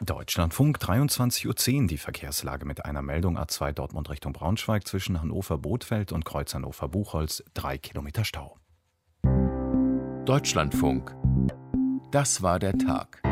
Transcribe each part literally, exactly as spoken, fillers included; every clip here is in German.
Deutschlandfunk, dreiundzwanzig Uhr zehn, die Verkehrslage mit einer Meldung A zwei Dortmund Richtung Braunschweig zwischen Hannover-Bothfeld und Kreuz Hannover-Buchholz, drei Kilometer Stau. Deutschlandfunk. Das war der Tag.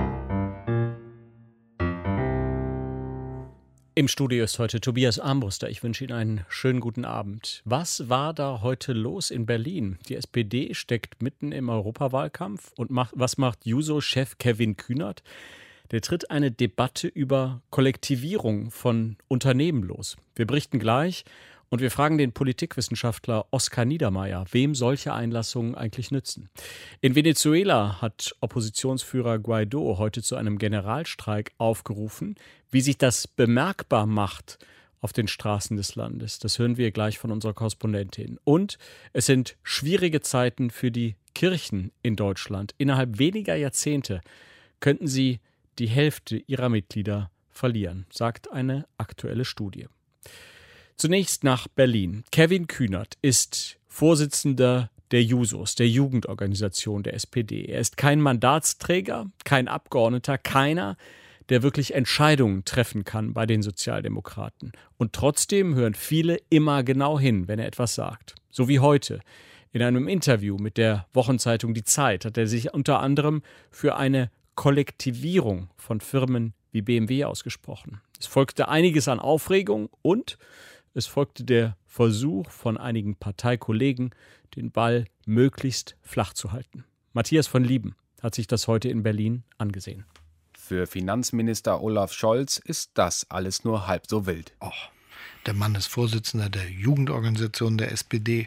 Im Studio ist heute Tobias Armbruster. Ich wünsche Ihnen einen schönen guten Abend. Was war da heute los in Berlin? Die S P D steckt mitten im Europawahlkampf. Und macht, was macht Juso-Chef Kevin Kühnert? Der tritt eine Debatte über Kollektivierung von Unternehmen los. Wir berichten gleich und wir fragen den Politikwissenschaftler Oskar Niedermeyer, wem solche Einlassungen eigentlich nützen. In Venezuela hat Oppositionsführer Guaidó heute zu einem Generalstreik aufgerufen. Wie sich das bemerkbar macht auf den Straßen des Landes, das hören wir gleich von unserer Korrespondentin. Und es sind schwierige Zeiten für die Kirchen in Deutschland. Innerhalb weniger Jahrzehnte könnten sie die Hälfte ihrer Mitglieder verlieren, sagt eine aktuelle Studie. Zunächst nach Berlin. Kevin Kühnert ist Vorsitzender der Jusos, der Jugendorganisation der S P D. Er ist kein Mandatsträger, kein Abgeordneter, keiner, der wirklich Entscheidungen treffen kann bei den Sozialdemokraten. Und trotzdem hören viele immer genau hin, wenn er etwas sagt. So wie heute. In einem Interview mit der Wochenzeitung Die Zeit hat er sich unter anderem für eine Kollektivierung von Firmen wie B M W ausgesprochen. Es folgte einiges an Aufregung und es folgte der Versuch von einigen Parteikollegen, den Ball möglichst flach zu halten. Matthias von Lieben hat sich das heute in Berlin angesehen. Für Finanzminister Olaf Scholz ist das alles nur halb so wild. Oh, der Mann ist Vorsitzender der Jugendorganisation der S P D.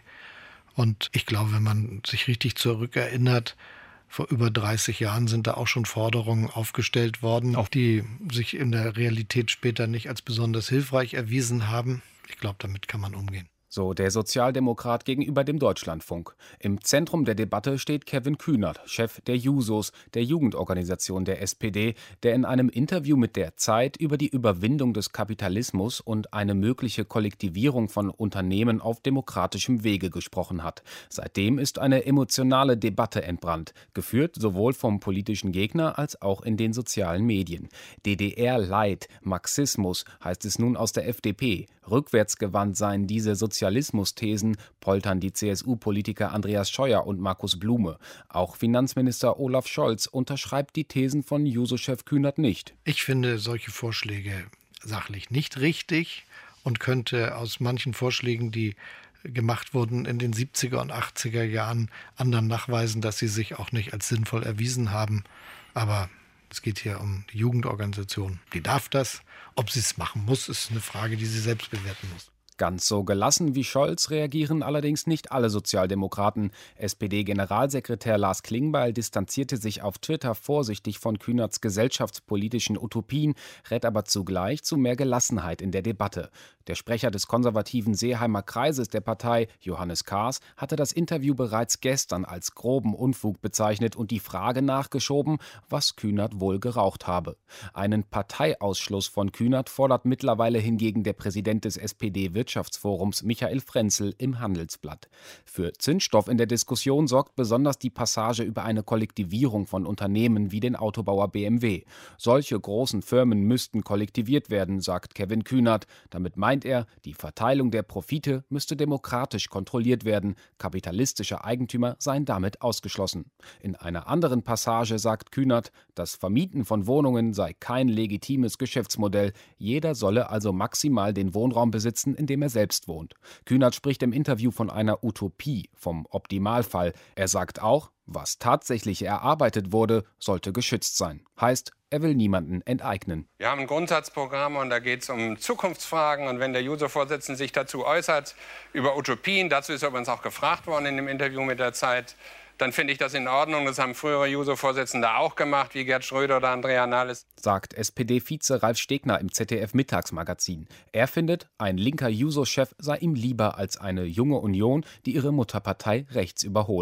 Und ich glaube, wenn man sich richtig zurückerinnert, vor über dreißig Jahren sind da auch schon Forderungen aufgestellt worden, auch die sich in der Realität später nicht als besonders hilfreich erwiesen haben. Ich glaube, damit kann man umgehen. So der Sozialdemokrat gegenüber dem Deutschlandfunk. Im Zentrum der Debatte steht Kevin Kühnert, Chef der Jusos, der Jugendorganisation der S P D, der in einem Interview mit der Zeit über die Überwindung des Kapitalismus und eine mögliche Kollektivierung von Unternehmen auf demokratischem Wege gesprochen hat. Seitdem ist eine emotionale Debatte entbrannt, geführt sowohl vom politischen Gegner als auch in den sozialen Medien. D D R-Light, Marxismus heißt es nun aus der F D P. Rückwärtsgewandt seien diese Sozialismus-Thesen, poltern die C S U-Politiker Andreas Scheuer und Markus Blume. Auch Finanzminister Olaf Scholz unterschreibt die Thesen von Juso-Chef Kühnert nicht. Ich finde solche Vorschläge sachlich nicht richtig und könnte aus manchen Vorschlägen, die gemacht wurden in den siebziger und achtziger Jahren, anderen nachweisen, dass sie sich auch nicht als sinnvoll erwiesen haben. Aber es geht hier um die Jugendorganisation. Die darf das. Ob sie es machen muss, ist eine Frage, die sie selbst bewerten muss. Ganz so gelassen wie Scholz reagieren allerdings nicht alle Sozialdemokraten. S P D-Generalsekretär Lars Klingbeil distanzierte sich auf Twitter vorsichtig von Kühnerts gesellschaftspolitischen Utopien, rät aber zugleich zu mehr Gelassenheit in der Debatte. Der Sprecher des konservativen Seeheimer Kreises der Partei, Johannes Kahrs, hatte das Interview bereits gestern als groben Unfug bezeichnet und die Frage nachgeschoben, was Kühnert wohl geraucht habe. Einen Parteiausschluss von Kühnert fordert mittlerweile hingegen der Präsident des S P D-Wirtschaftsforums Michael Frenzel im Handelsblatt. Für Zündstoff in der Diskussion sorgt besonders die Passage über eine Kollektivierung von Unternehmen wie den Autobauer B M W. Solche großen Firmen müssten kollektiviert werden, sagt Kevin Kühnert. Damit meint er, die Verteilung der Profite müsste demokratisch kontrolliert werden. Kapitalistische Eigentümer seien damit ausgeschlossen. In einer anderen Passage sagt Kühnert, das Vermieten von Wohnungen sei kein legitimes Geschäftsmodell. Jeder solle also maximal den Wohnraum besitzen, in dem er selbst wohnt. Kühnert spricht im Interview von einer Utopie, vom Optimalfall. Er sagt auch, was tatsächlich erarbeitet wurde, sollte geschützt sein. Heißt, er will niemanden enteignen. Wir haben ein Grundsatzprogramm und da geht es um Zukunftsfragen. Und wenn der Juso-Vorsitzende sich dazu äußert, über Utopien, dazu ist er übrigens auch gefragt worden in dem Interview mit der Zeit, dann finde ich das in Ordnung. Das haben frühere Juso-Vorsitzende auch gemacht, wie Gerd Schröder oder Andrea Nahles. Sagt S P D-Vize Ralf Stegner im Z D F-Mittagsmagazin. Er findet, ein linker Juso-Chef sei ihm lieber als eine junge Union, die ihre Mutterpartei rechts überhole.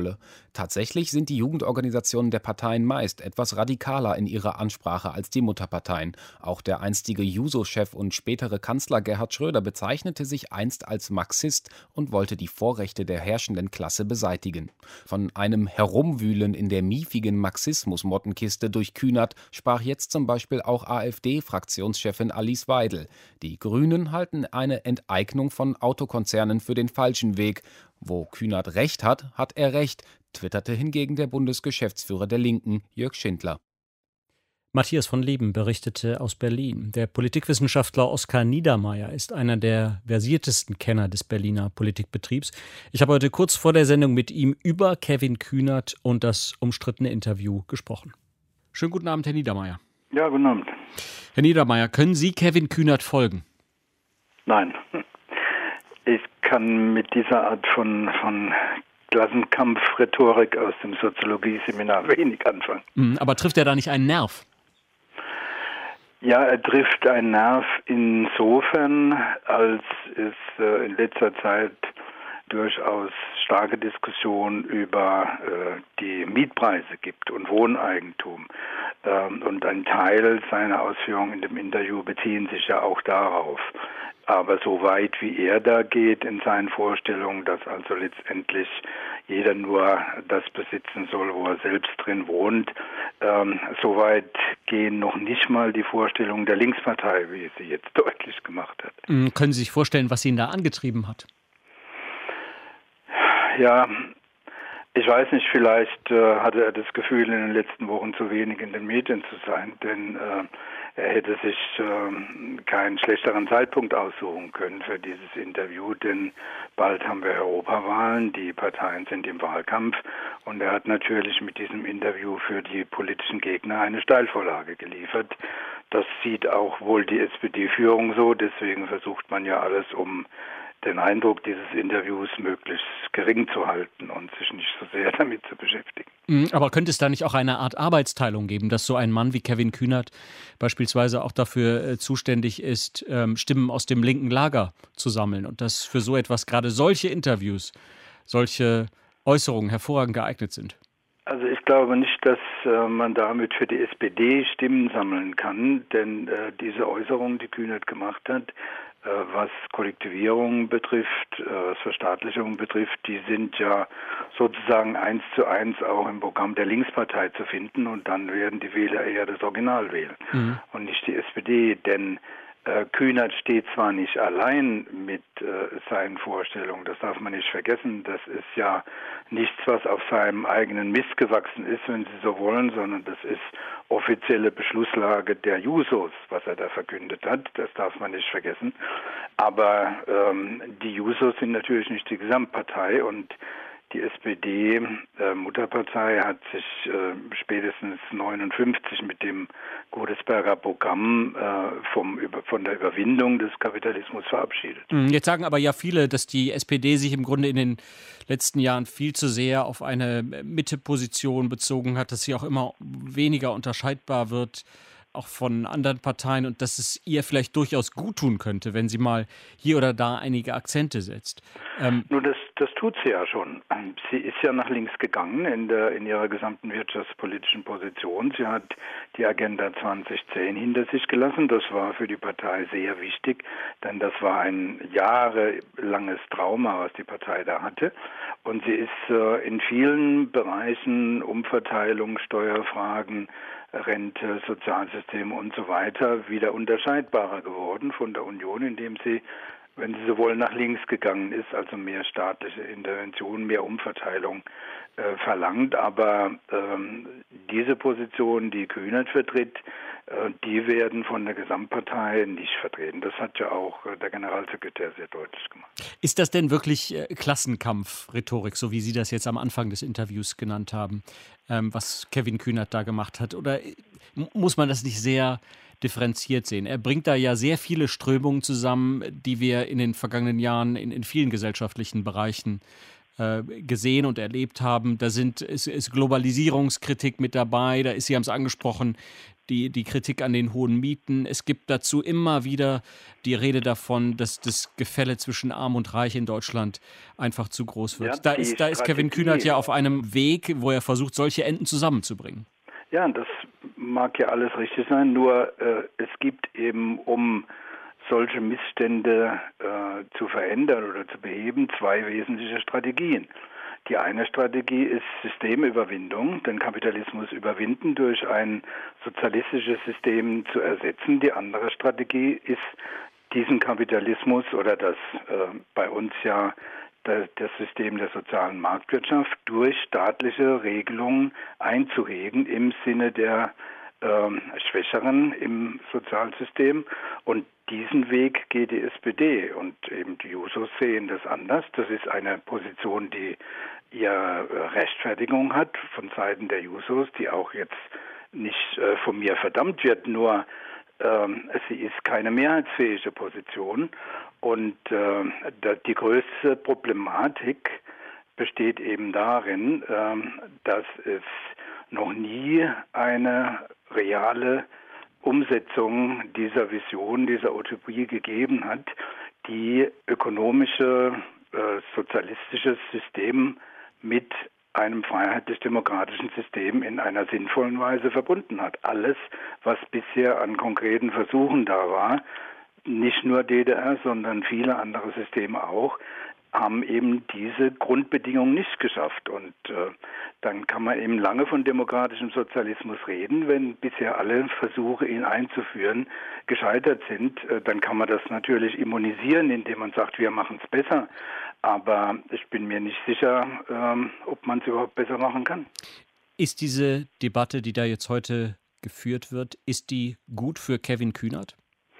Tatsächlich sind die Jugendorganisationen der Parteien meist etwas radikaler in ihrer Ansprache als die Mutterparteien. Auch der einstige Juso-Chef und spätere Kanzler Gerhard Schröder bezeichnete sich einst als Marxist und wollte die Vorrechte der herrschenden Klasse beseitigen. Von einem Herumwühlen in der miefigen Marxismus-Mottenkiste durch Kühnert sprach jetzt zum Beispiel auch AfD-Fraktionschefin Alice Weidel. Die Grünen halten eine Enteignung von Autokonzernen für den falschen Weg. Wo Kühnert recht hat, hat er recht, twitterte hingegen der Bundesgeschäftsführer der Linken, Jörg Schindler. Matthias von Leben berichtete aus Berlin. Der Politikwissenschaftler Oskar Niedermeyer ist einer der versiertesten Kenner des Berliner Politikbetriebs. Ich habe heute kurz vor der Sendung mit ihm über Kevin Kühnert und das umstrittene Interview gesprochen. Schönen guten Abend, Herr Niedermeyer. Ja, guten Abend. Herr Niedermeyer, können Sie Kevin Kühnert folgen? Nein. Ich kann mit dieser Art von, von Klassenkampf-Rhetorik aus dem Soziologie-Seminar wenig anfangen. Aber trifft er da nicht einen Nerv? Ja, er trifft einen Nerv insofern, als es äh, in letzter Zeit durchaus starke Diskussionen über äh, die Mietpreise gibt und Wohneigentum. Ähm, und ein Teil seiner Ausführungen in dem Interview beziehen sich ja auch darauf. Aber so weit wie er da geht in seinen Vorstellungen, dass also letztendlich jeder nur das besitzen soll, wo er selbst drin wohnt, ähm, so weit gehen noch nicht mal die Vorstellungen der Linkspartei, wie sie jetzt deutlich gemacht hat. Können Sie sich vorstellen, was ihn da angetrieben hat? Ja, ich weiß nicht, vielleicht äh, hatte er das Gefühl, in den letzten Wochen zu wenig in den Medien zu sein, denn äh, er hätte sich äh, keinen schlechteren Zeitpunkt aussuchen können für dieses Interview, denn bald haben wir Europawahlen, die Parteien sind im Wahlkampf und er hat natürlich mit diesem Interview für die politischen Gegner eine Steilvorlage geliefert. Das sieht auch wohl die S P D-Führung so, deswegen versucht man ja alles, um den Eindruck dieses Interviews möglichst gering zu halten und sich nicht so sehr damit zu beschäftigen. Aber könnte es da nicht auch eine Art Arbeitsteilung geben, dass so ein Mann wie Kevin Kühnert beispielsweise auch dafür äh, zuständig ist, ähm, Stimmen aus dem linken Lager zu sammeln und dass für so etwas gerade solche Interviews, solche Äußerungen hervorragend geeignet sind? Also ich glaube nicht, dass äh, man damit für die S P D Stimmen sammeln kann, denn äh, diese Äußerungen, die Kühnert gemacht hat, äh, was Kollektivierung betrifft, äh, was Verstaatlichung betrifft, die sind ja sozusagen eins zu eins auch im Programm der Linkspartei zu finden und dann werden die Wähler eher das Original wählen mhm. und nicht die S P D, denn Äh, Kühnert steht zwar nicht allein mit äh, seinen Vorstellungen, das darf man nicht vergessen, das ist ja nichts, was auf seinem eigenen Mist gewachsen ist, wenn Sie so wollen, sondern das ist offizielle Beschlusslage der Jusos, was er da verkündet hat, das darf man nicht vergessen. Aber ähm, die Jusos sind natürlich nicht die Gesamtpartei und die S P D-Mutterpartei äh, hat sich äh, spätestens neunundfünfzig mit dem Godesberger Programm äh, vom, über, von der Überwindung des Kapitalismus verabschiedet. Jetzt sagen aber ja viele, dass die S P D sich im Grunde in den letzten Jahren viel zu sehr auf eine Mitteposition bezogen hat, dass sie auch immer weniger unterscheidbar wird, auch von anderen Parteien und dass es ihr vielleicht durchaus gut tun könnte, wenn sie mal hier oder da einige Akzente setzt. Ähm Nur das, das tut sie ja schon. Sie ist ja nach links gegangen in, der, in ihrer gesamten wirtschaftspolitischen Position. Sie hat die Agenda zwanzig zehn hinter sich gelassen. Das war für die Partei sehr wichtig, denn das war ein jahrelanges Trauma, was die Partei da hatte. Und sie ist äh, in vielen Bereichen, Umverteilung, Steuerfragen, Rente, Sozialsystem und so weiter wieder unterscheidbarer geworden von der Union, indem sie, wenn sie so wollen, nach links gegangen ist, also mehr staatliche Intervention, mehr Umverteilung äh, verlangt. Aber ähm, diese Position, die Kühnert vertritt, äh, die werden von der Gesamtpartei nicht vertreten. Das hat ja auch äh, der Generalsekretär sehr deutlich gemacht. Ist das denn wirklich äh, Klassenkampf-Rhetorik, so wie Sie das jetzt am Anfang des Interviews genannt haben, ähm, was Kevin Kühnert da gemacht hat? Oder muss man das nicht sehr differenziert sehen? Er bringt da ja sehr viele Strömungen zusammen, die wir in den vergangenen Jahren in, in vielen gesellschaftlichen Bereichen äh, gesehen und erlebt haben. Da sind, ist, ist Globalisierungskritik mit dabei, da ist, Sie haben es angesprochen, die, die Kritik an den hohen Mieten. Es gibt dazu immer wieder die Rede davon, dass das Gefälle zwischen Arm und Reich in Deutschland einfach zu groß wird. Ja, da, ist, da ist Kevin Kühnert ja auf einem Weg, wo er versucht, solche Enden zusammenzubringen. Ja, das mag ja alles richtig sein, nur äh, es gibt eben, um solche Missstände äh, zu verändern oder zu beheben, zwei wesentliche Strategien. Die eine Strategie ist Systemüberwindung, den Kapitalismus überwinden, durch ein sozialistisches System zu ersetzen. Die andere Strategie ist, diesen Kapitalismus oder das äh, bei uns ja das, das System der sozialen Marktwirtschaft durch staatliche Regelungen einzuhegen im Sinne der äh, Schwächeren im Sozialsystem. Und diesen Weg geht die S P D und eben die Jusos sehen das anders. Das ist eine Position, die ihre Rechtfertigung hat von Seiten der Jusos, die auch jetzt nicht äh, von mir verdammt wird, nur ähm, sie ist keine mehrheitsfähige Position. Und äh, die größte Problematik besteht eben darin, äh, dass es noch nie eine reale Umsetzung dieser Vision, dieser Utopie gegeben hat, die ökonomische, äh, sozialistisches System mit einem freiheitlich-demokratischen System in einer sinnvollen Weise verbunden hat. Alles, was bisher an konkreten Versuchen da war, nicht nur D D R, sondern viele andere Systeme auch, haben eben diese Grundbedingungen nicht geschafft. Und äh, dann kann man eben lange von demokratischem Sozialismus reden. Wenn bisher alle Versuche, ihn einzuführen, gescheitert sind, äh, dann kann man das natürlich immunisieren, indem man sagt, wir machen es besser. Aber ich bin mir nicht sicher, ähm, ob man es überhaupt besser machen kann. Ist diese Debatte, die da jetzt heute geführt wird, ist die gut für Kevin Kühnert?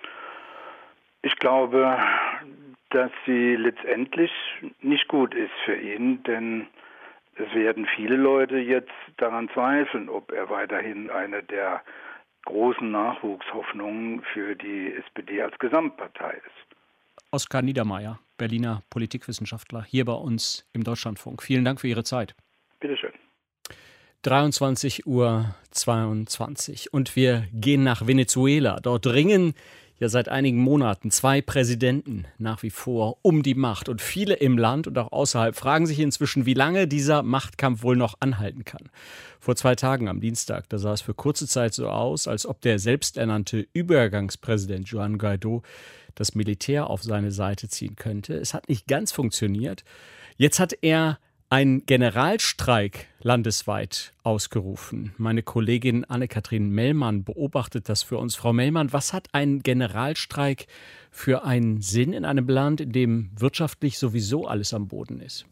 Ich glaube, dass sie letztendlich nicht gut ist für ihn, denn es werden viele Leute jetzt daran zweifeln, ob er weiterhin eine der großen Nachwuchshoffnungen für die S P D als Gesamtpartei ist. Oskar Niedermeyer, Berliner Politikwissenschaftler, hier bei uns im Deutschlandfunk. Vielen Dank für Ihre Zeit. Bitte schön. dreiundzwanzig Uhr zweiundzwanzig und wir gehen nach Venezuela. Dort ringen ja seit einigen Monaten zwei Präsidenten nach wie vor um die Macht. Und viele im Land und auch außerhalb fragen sich inzwischen, wie lange dieser Machtkampf wohl noch anhalten kann. Vor zwei Tagen am Dienstag, da sah es für kurze Zeit so aus, als ob der selbsternannte Übergangspräsident Juan Guaidó das Militär auf seine Seite ziehen könnte. Es hat nicht ganz funktioniert. Jetzt hat er einen Generalstreik landesweit ausgerufen. Meine Kollegin Anne-Kathrin Mellmann beobachtet das für uns. Frau Mellmann, was hat ein Generalstreik für einen Sinn in einem Land, in dem wirtschaftlich sowieso alles am Boden ist?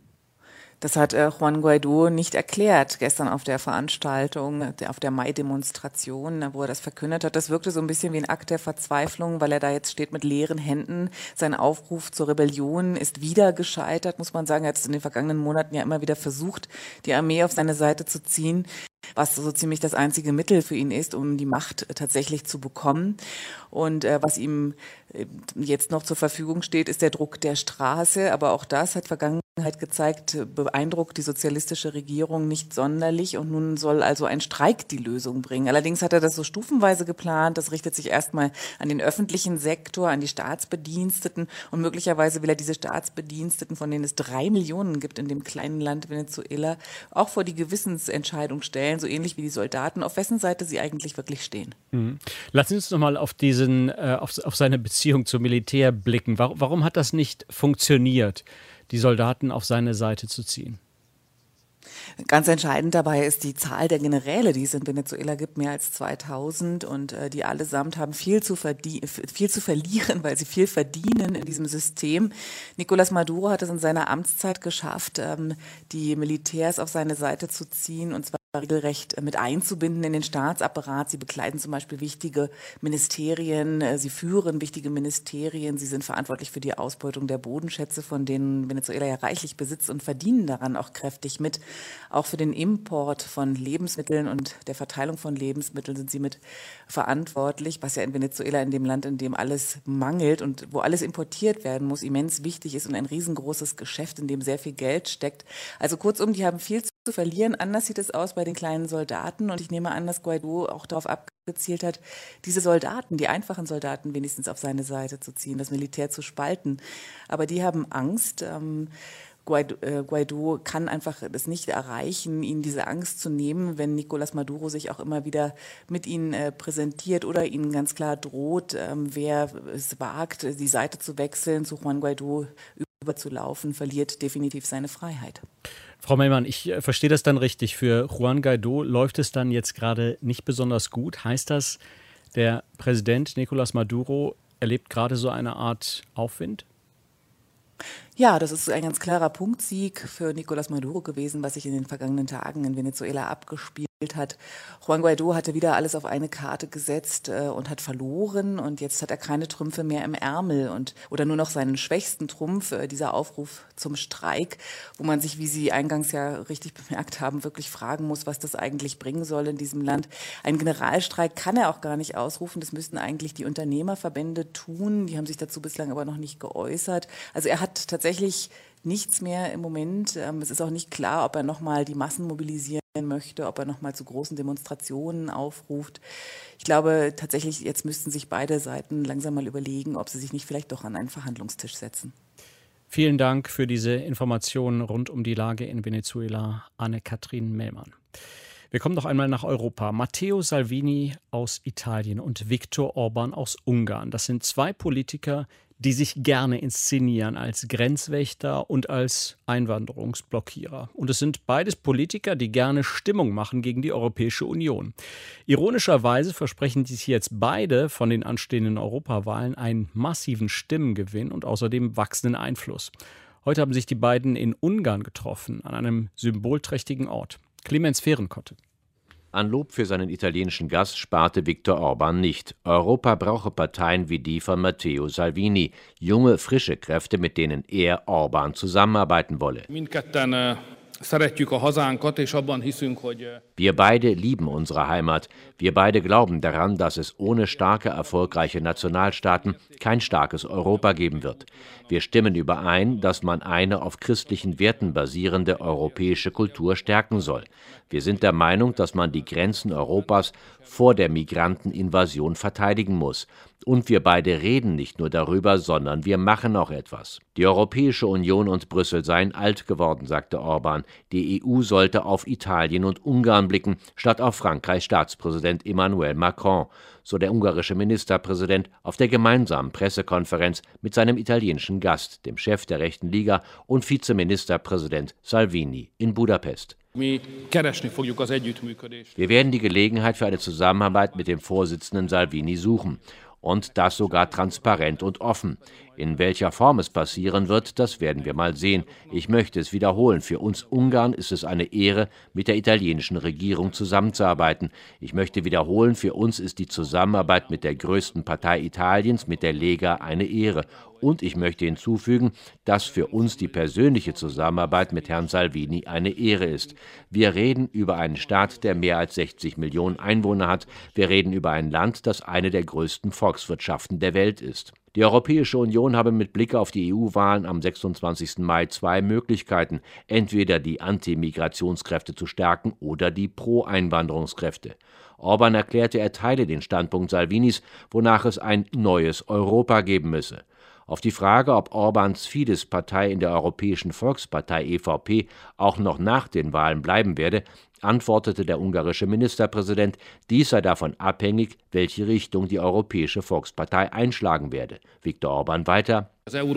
Das hat äh, Juan Guaidó nicht erklärt gestern auf der Veranstaltung, auf der Mai-Demonstration, wo er das verkündet hat. Das wirkte so ein bisschen wie ein Akt der Verzweiflung, weil er da jetzt steht mit leeren Händen. Sein Aufruf zur Rebellion ist wieder gescheitert, muss man sagen. Er hat es in den vergangenen Monaten ja immer wieder versucht, die Armee auf seine Seite zu ziehen, was so ziemlich das einzige Mittel für ihn ist, um die Macht tatsächlich zu bekommen. Und äh, was ihm äh, jetzt noch zur Verfügung steht, ist der Druck der Straße. Aber auch das hat Vergangenheit gezeigt, beeindruckt die sozialistische Regierung nicht sonderlich. Und nun soll also ein Streik die Lösung bringen. Allerdings hat er das so stufenweise geplant. Das richtet sich erstmal an den öffentlichen Sektor, an die Staatsbediensteten. Und möglicherweise will er diese Staatsbediensteten, von denen es drei Millionen gibt in dem kleinen Land Venezuela, auch vor die Gewissensentscheidung stellen, so ähnlich wie die Soldaten, auf wessen Seite sie eigentlich wirklich stehen. Mhm. Lassen Sie uns noch mal auf diesen, äh, auf, auf seine Beziehung zum Militär blicken. Warum, warum hat das nicht funktioniert, die Soldaten auf seine Seite zu ziehen? Ganz entscheidend dabei ist die Zahl der Generäle, die es in Venezuela gibt, mehr als zweitausend, und äh, die allesamt haben viel zu, viel zu verlieren, weil sie viel verdienen in diesem System. Nicolás Maduro hat es in seiner Amtszeit geschafft, ähm, die Militärs auf seine Seite zu ziehen, und zwar regelrecht mit einzubinden in den Staatsapparat. Sie bekleiden zum Beispiel wichtige Ministerien, sie führen wichtige Ministerien, sie sind verantwortlich für die Ausbeutung der Bodenschätze, von denen Venezuela ja reichlich besitzt, und verdienen daran auch kräftig mit. Auch für den Import von Lebensmitteln und der Verteilung von Lebensmitteln sind sie mit verantwortlich, was ja in Venezuela, in dem Land, in dem alles mangelt und wo alles importiert werden muss, immens wichtig ist und ein riesengroßes Geschäft, in dem sehr viel Geld steckt. Also kurzum, die haben viel zu verlieren. Anders sieht es aus bei den kleinen Soldaten, und ich nehme an, dass Guaidó auch darauf abgezielt hat, diese Soldaten, die einfachen Soldaten wenigstens auf seine Seite zu ziehen, das Militär zu spalten. Aber die haben Angst. Ähm, Guaido, äh, Guaidó kann einfach es nicht erreichen, ihnen diese Angst zu nehmen, wenn Nicolás Maduro sich auch immer wieder mit ihnen äh, präsentiert oder ihnen ganz klar droht, ähm, wer es wagt, die Seite zu wechseln, zu Juan Guaidó überzulaufen, verliert definitiv seine Freiheit. Frau Mellmann, ich äh, verstehe das dann richtig. Für Juan Guaidó läuft es dann jetzt gerade nicht besonders gut. Heißt das, der Präsident Nicolás Maduro erlebt gerade so eine Art Aufwind? Ja, das ist ein ganz klarer Punktsieg für Nicolás Maduro gewesen, was sich in den vergangenen Tagen in Venezuela abgespielt hat. Juan Guaidó hatte wieder alles auf eine Karte gesetzt äh, und hat verloren, und jetzt hat er keine Trümpfe mehr im Ärmel und oder nur noch seinen schwächsten Trumpf, äh, dieser Aufruf zum Streik, wo man sich, wie Sie eingangs ja richtig bemerkt haben, wirklich fragen muss, was das eigentlich bringen soll in diesem Land. Ein Generalstreik kann er auch gar nicht ausrufen, das müssten eigentlich die Unternehmerverbände tun, die haben sich dazu bislang aber noch nicht geäußert. Also er hat tatsächlich nichts mehr im Moment. Es ist auch nicht klar, ob er nochmal die Massen mobilisieren möchte, ob er nochmal zu großen Demonstrationen aufruft. Ich glaube tatsächlich, jetzt müssten sich beide Seiten langsam mal überlegen, ob sie sich nicht vielleicht doch an einen Verhandlungstisch setzen. Vielen Dank für diese Informationen rund um die Lage in Venezuela, Anne-Kathrin Mellmann. Wir kommen noch einmal nach Europa. Matteo Salvini aus Italien und Viktor Orban aus Ungarn. Das sind zwei Politiker, die sich gerne inszenieren als Grenzwächter und als Einwanderungsblockierer. Und es sind beides Politiker, die gerne Stimmung machen gegen die Europäische Union. Ironischerweise versprechen sich jetzt beide von den anstehenden Europawahlen einen massiven Stimmengewinn und außerdem wachsenden Einfluss. Heute haben sich die beiden in Ungarn getroffen, an einem symbolträchtigen Ort. Clemens Fehrenkotte. An Lob für seinen italienischen Gast sparte Viktor Orban nicht. Europa brauche Parteien wie die von Matteo Salvini, junge, frische Kräfte, mit denen er, Orban, zusammenarbeiten wolle. Wir beide lieben unsere Heimat. Wir beide glauben daran, dass es ohne starke, erfolgreiche Nationalstaaten kein starkes Europa geben wird. Wir stimmen überein, dass man eine auf christlichen Werten basierende europäische Kultur stärken soll. Wir sind der Meinung, dass man die Grenzen Europas vor der Migranteninvasion verteidigen muss. Und wir beide reden nicht nur darüber, sondern wir machen auch etwas. Die Europäische Union und Brüssel seien alt geworden, sagte Orban. Die E U sollte auf Italien und Ungarn blicken, statt auf Frankreichs Staatspräsident Emmanuel Macron, so der ungarische Ministerpräsident auf der gemeinsamen Pressekonferenz mit seinem italienischen Gast, dem Chef der rechten Liga und Vizeministerpräsident Salvini in Budapest. Wir werden die Gelegenheit für eine Zusammenarbeit mit dem Vorsitzenden Salvini suchen. Und das sogar transparent und offen. In welcher Form es passieren wird, das werden wir mal sehen. Ich möchte es wiederholen. Für uns Ungarn ist es eine Ehre, mit der italienischen Regierung zusammenzuarbeiten. Ich möchte wiederholen, für uns ist die Zusammenarbeit mit der größten Partei Italiens, mit der Lega, eine Ehre. Und ich möchte hinzufügen, dass für uns die persönliche Zusammenarbeit mit Herrn Salvini eine Ehre ist. Wir reden über einen Staat, der mehr als sechzig Millionen Einwohner hat. Wir reden über ein Land, das eine der größten Volkswirtschaften der Welt ist. Die Europäische Union habe mit Blick auf die E U-Wahlen am sechsundzwanzigsten Mai zwei Möglichkeiten, entweder die Anti-Migrationskräfte zu stärken oder die Pro-Einwanderungskräfte. Orban erklärte, er teile den Standpunkt Salvinis, wonach es ein neues Europa geben müsse. Auf die Frage, ob Orbans Fidesz-Partei in der Europäischen Volkspartei E V P auch noch nach den Wahlen bleiben werde, antwortete der ungarische Ministerpräsident, dies sei davon abhängig, welche Richtung die Europäische Volkspartei einschlagen werde. Viktor Orban weiter: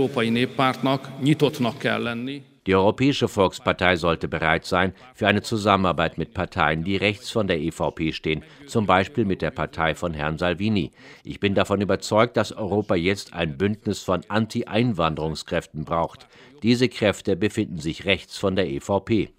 Die Europäische Volkspartei sollte bereit sein für eine Zusammenarbeit mit Parteien, die rechts von der E V P stehen, zum Beispiel mit der Partei von Herrn Salvini. Ich bin davon überzeugt, dass Europa jetzt ein Bündnis von Anti-Einwanderungskräften braucht. Diese Kräfte befinden sich rechts von der E V P.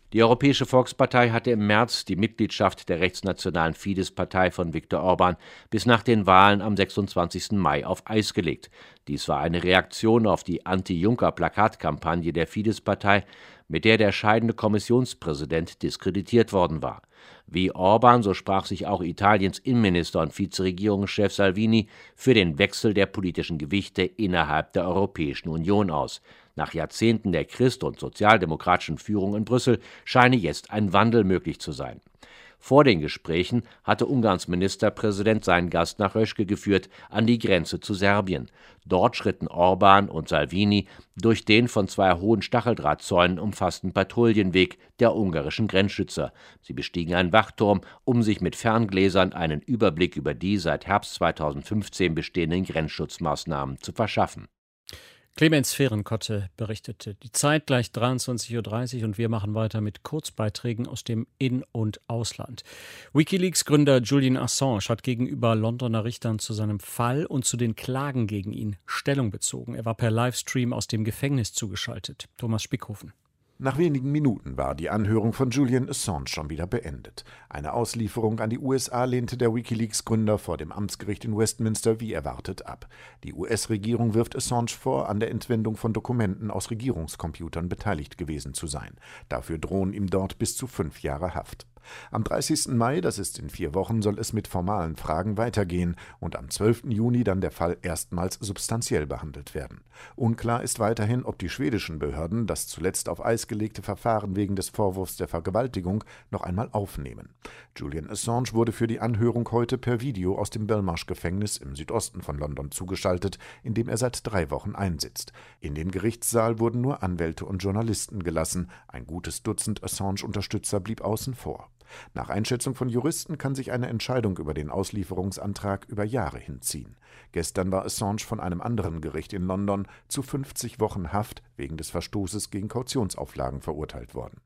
Die Europäische Volkspartei hatte im März die Mitgliedschaft der rechtsnationalen Fidesz-Partei von Viktor Orban bis nach den Wahlen am sechsundzwanzigsten Mai auf Eis gelegt. Dies war eine Reaktion auf die Anti-Juncker-Plakatkampagne der Fidesz-Partei, mit der der scheidende Kommissionspräsident diskreditiert worden war. Wie Orban, so sprach sich auch Italiens Innenminister und Vizeregierungschef Salvini für den Wechsel der politischen Gewichte innerhalb der Europäischen Union aus. Nach Jahrzehnten der christ- und sozialdemokratischen Führung in Brüssel scheine jetzt ein Wandel möglich zu sein. Vor den Gesprächen hatte Ungarns Ministerpräsident seinen Gast nach Röschke geführt, an die Grenze zu Serbien. Dort schritten Orban und Salvini durch den von zwei hohen Stacheldrahtzäunen umfassten Patrouillenweg der ungarischen Grenzschützer. Sie bestiegen einen Wachturm, um sich mit Ferngläsern einen Überblick über die seit Herbst zweitausendfünfzehn bestehenden Grenzschutzmaßnahmen zu verschaffen. Clemens Fehrenkotte berichtete. Die Zeit gleich dreiundzwanzig Uhr dreißig und wir machen weiter mit Kurzbeiträgen aus dem In- und Ausland. WikiLeaks-Gründer Julian Assange hat gegenüber Londoner Richtern zu seinem Fall und zu den Klagen gegen ihn Stellung bezogen. Er war per Livestream aus dem Gefängnis zugeschaltet. Thomas Spickhofen. Nach wenigen Minuten war die Anhörung von Julian Assange schon wieder beendet. Eine Auslieferung an die U S A lehnte der WikiLeaks-Gründer vor dem Amtsgericht in Westminster wie erwartet ab. Die U S-Regierung wirft Assange vor, an der Entwendung von Dokumenten aus Regierungscomputern beteiligt gewesen zu sein. Dafür drohen ihm dort bis zu fünf Jahre Haft. Am dreißigsten Mai, das ist in vier Wochen, soll es mit formalen Fragen weitergehen und am zwölften Juni dann der Fall erstmals substanziell behandelt werden. Unklar ist weiterhin, ob die schwedischen Behörden das zuletzt auf Eis gelegte Verfahren wegen des Vorwurfs der Vergewaltigung noch einmal aufnehmen. Julian Assange wurde für die Anhörung heute per Video aus dem Belmarsh-Gefängnis im Südosten von London zugeschaltet, in dem er seit drei Wochen einsitzt. In den Gerichtssaal wurden nur Anwälte und Journalisten gelassen. Ein gutes Dutzend Assange-Unterstützer blieb außen vor. Nach Einschätzung von Juristen kann sich eine Entscheidung über den Auslieferungsantrag über Jahre hinziehen. Gestern war Assange von einem anderen Gericht in London zu fünfzig Wochen Haft wegen des Verstoßes gegen Kautionsauflagen verurteilt worden.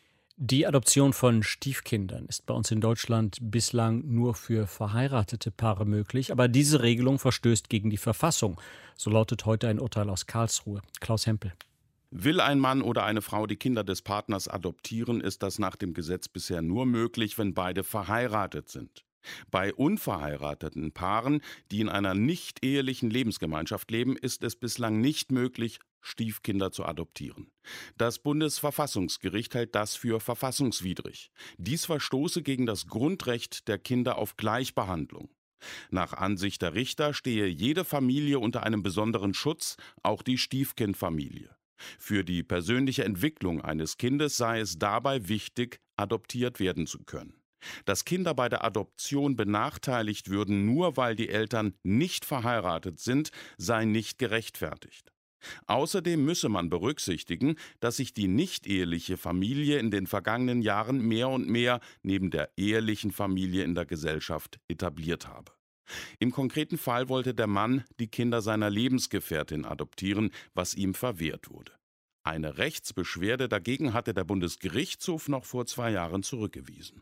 Die Adoption von Stiefkindern ist bei uns in Deutschland bislang nur für verheiratete Paare möglich, aber diese Regelung verstößt gegen die Verfassung. So lautet heute ein Urteil aus Karlsruhe. Klaus Hempel. Will ein Mann oder eine Frau die Kinder des Partners adoptieren, ist das nach dem Gesetz bisher nur möglich, wenn beide verheiratet sind. Bei unverheirateten Paaren, die in einer nicht ehelichen Lebensgemeinschaft leben, ist es bislang nicht möglich, Stiefkinder zu adoptieren. Das Bundesverfassungsgericht hält das für verfassungswidrig. Dies verstoße gegen das Grundrecht der Kinder auf Gleichbehandlung. Nach Ansicht der Richter stehe jede Familie unter einem besonderen Schutz, auch die Stiefkindfamilie. Für die persönliche Entwicklung eines Kindes sei es dabei wichtig, adoptiert werden zu können. Dass Kinder bei der Adoption benachteiligt würden, nur weil die Eltern nicht verheiratet sind, sei nicht gerechtfertigt. Außerdem müsse man berücksichtigen, dass sich die nicht-eheliche Familie in den vergangenen Jahren mehr und mehr neben der ehelichen Familie in der Gesellschaft etabliert habe. Im konkreten Fall wollte der Mann die Kinder seiner Lebensgefährtin adoptieren, was ihm verwehrt wurde. Eine Rechtsbeschwerde dagegen hatte der Bundesgerichtshof noch vor zwei Jahren zurückgewiesen.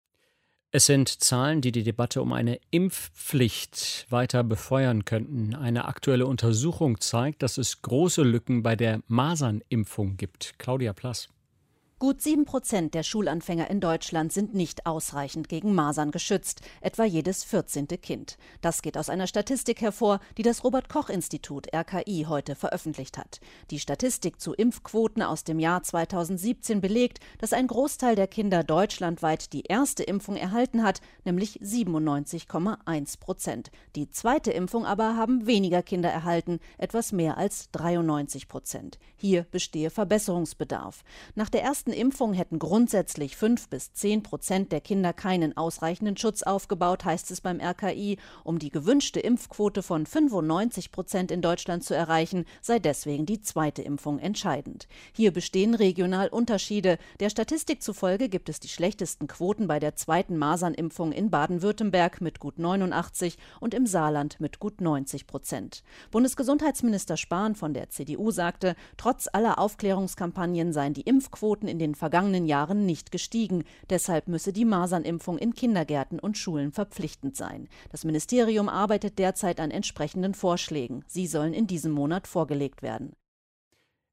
Es sind Zahlen, die die Debatte um eine Impfpflicht weiter befeuern könnten. Eine aktuelle Untersuchung zeigt, dass es große Lücken bei der Masernimpfung gibt. Claudia Plass. Gut sieben Prozent der Schulanfänger in Deutschland sind nicht ausreichend gegen Masern geschützt, etwa jedes vierzehnte Kind. Das geht aus einer Statistik hervor, die das Robert-Koch-Institut R K I heute veröffentlicht hat. Die Statistik zu Impfquoten aus dem Jahr zweitausendsiebzehn belegt, dass ein Großteil der Kinder deutschlandweit die erste Impfung erhalten hat, nämlich siebenundneunzig Komma eins Prozent. Die zweite Impfung aber haben weniger Kinder erhalten, etwas mehr als dreiundneunzig Prozent. Hier bestehe Verbesserungsbedarf. Nach der ersten Impfung hätten grundsätzlich fünf bis zehn Prozent der Kinder keinen ausreichenden Schutz aufgebaut, heißt es beim R K I. Um die gewünschte Impfquote von fünfundneunzig Prozent in Deutschland zu erreichen, sei deswegen die zweite Impfung entscheidend. Hier bestehen regional Unterschiede. Der Statistik zufolge gibt es die schlechtesten Quoten bei der zweiten Masernimpfung in Baden-Württemberg mit gut neunundachtzig und im Saarland mit gut neunzig Prozent. Bundesgesundheitsminister Spahn von der C D U sagte, trotz aller Aufklärungskampagnen seien die Impfquoten in den vergangenen Jahren nicht gestiegen. Deshalb müsse die Masernimpfung in Kindergärten und Schulen verpflichtend sein. Das Ministerium arbeitet derzeit an entsprechenden Vorschlägen. Sie sollen in diesem Monat vorgelegt werden.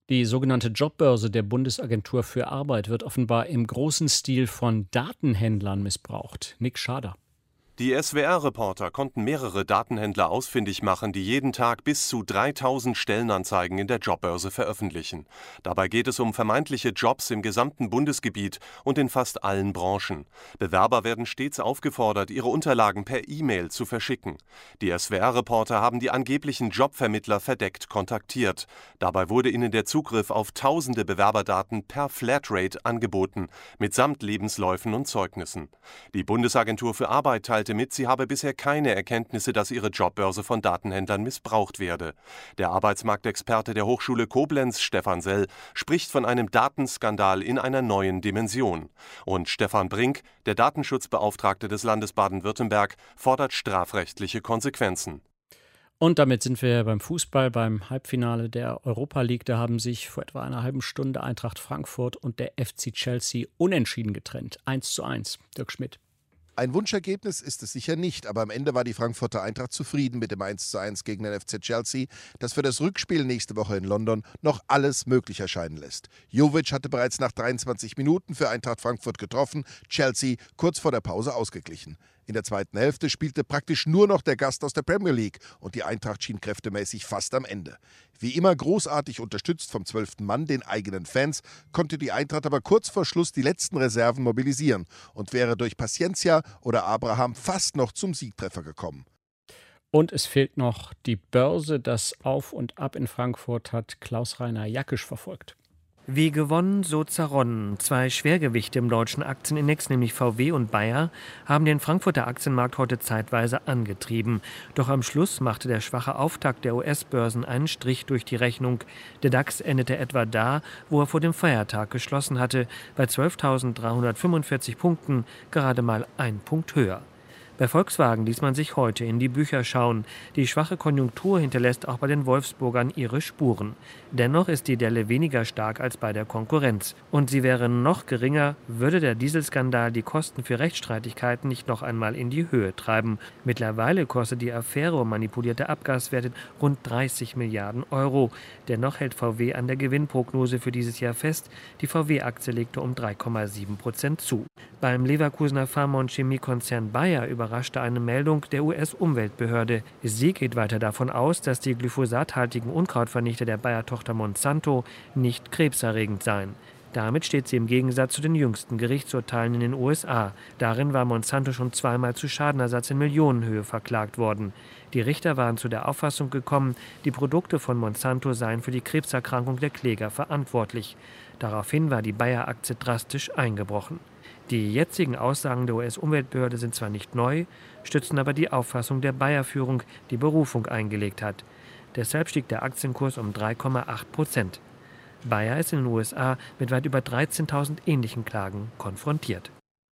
Die sogenannte Jobbörse der Bundesagentur für Arbeit wird offenbar im großen Stil von Datenhändlern missbraucht. Nick Schader. Die S W R-Reporter konnten mehrere Datenhändler ausfindig machen, die jeden Tag bis zu dreitausend Stellenanzeigen in der Jobbörse veröffentlichen. Dabei geht es um vermeintliche Jobs im gesamten Bundesgebiet und in fast allen Branchen. Bewerber werden stets aufgefordert, ihre Unterlagen per E-Mail zu verschicken. Die S W R-Reporter haben die angeblichen Jobvermittler verdeckt kontaktiert. Dabei wurde ihnen der Zugriff auf tausende Bewerberdaten per Flatrate angeboten, mitsamt Lebensläufen und Zeugnissen. Die Bundesagentur für Arbeit teilt mit, sie habe bisher keine Erkenntnisse, dass ihre Jobbörse von Datenhändlern missbraucht werde. Der Arbeitsmarktexperte der Hochschule Koblenz, Stefan Sell, spricht von einem Datenskandal in einer neuen Dimension. Und Stefan Brink, der Datenschutzbeauftragte des Landes Baden-Württemberg, fordert strafrechtliche Konsequenzen. Und damit sind wir beim Fußball, beim Halbfinale der Europa League. Da haben sich vor etwa einer halben Stunde Eintracht Frankfurt und der F C Chelsea unentschieden getrennt. eins zu eins. Dirk Schmidt. Ein Wunschergebnis ist es sicher nicht, aber am Ende war die Frankfurter Eintracht zufrieden mit dem eins zu eins gegen den F C Chelsea, das für das Rückspiel nächste Woche in London noch alles möglich erscheinen lässt. Jovic hatte bereits nach dreiundzwanzig Minuten für Eintracht Frankfurt getroffen, Chelsea kurz vor der Pause ausgeglichen. In der zweiten Hälfte spielte praktisch nur noch der Gast aus der Premier League und die Eintracht schien kräftemäßig fast am Ende. Wie immer großartig unterstützt vom zwölften Mann, den eigenen Fans, konnte die Eintracht aber kurz vor Schluss die letzten Reserven mobilisieren und wäre durch Paciencia oder Abraham fast noch zum Siegtreffer gekommen. Und es fehlt noch die Börse. Das Auf und Ab in Frankfurt hat Klaus-Rainer Jackisch verfolgt. Wie gewonnen, so zerronnen. Zwei Schwergewichte im deutschen Aktienindex, nämlich V W und Bayer, haben den Frankfurter Aktienmarkt heute zeitweise angetrieben. Doch am Schluss machte der schwache Auftakt der U S-Börsen einen Strich durch die Rechnung. Der DAX endete etwa da, wo er vor dem Feiertag geschlossen hatte, bei zwölftausenddreihundertfünfundvierzig Punkten, gerade mal ein Punkt höher. Bei Volkswagen ließ man sich heute in die Bücher schauen. Die schwache Konjunktur hinterlässt auch bei den Wolfsburgern ihre Spuren. Dennoch ist die Delle weniger stark als bei der Konkurrenz. Und sie wäre noch geringer, würde der Dieselskandal die Kosten für Rechtsstreitigkeiten nicht noch einmal in die Höhe treiben. Mittlerweile kostet die Affäre um manipulierte Abgaswerte rund dreißig Milliarden Euro. Dennoch hält V W an der Gewinnprognose für dieses Jahr fest. Die V W-Aktie legte um drei Komma sieben Prozent zu. Beim Leverkusener Pharma- und Chemiekonzern Bayer überraschte eine Meldung der U S-Umweltbehörde. Sie geht weiter davon aus, dass die glyphosathaltigen Unkrautvernichter der Bayer-Tochter Monsanto nicht krebserregend seien. Damit steht sie im Gegensatz zu den jüngsten Gerichtsurteilen in den U S A. Darin war Monsanto schon zweimal zu Schadenersatz in Millionenhöhe verklagt worden. Die Richter waren zu der Auffassung gekommen, die Produkte von Monsanto seien für die Krebserkrankung der Kläger verantwortlich. Daraufhin war die Bayer-Aktie drastisch eingebrochen. Die jetzigen Aussagen der U S-Umweltbehörde sind zwar nicht neu, stützen aber die Auffassung der Bayer-Führung, die Berufung eingelegt hat. Deshalb stieg der Aktienkurs um drei Komma acht Prozent. Bayer ist in den U S A mit weit über dreizehntausend ähnlichen Klagen konfrontiert.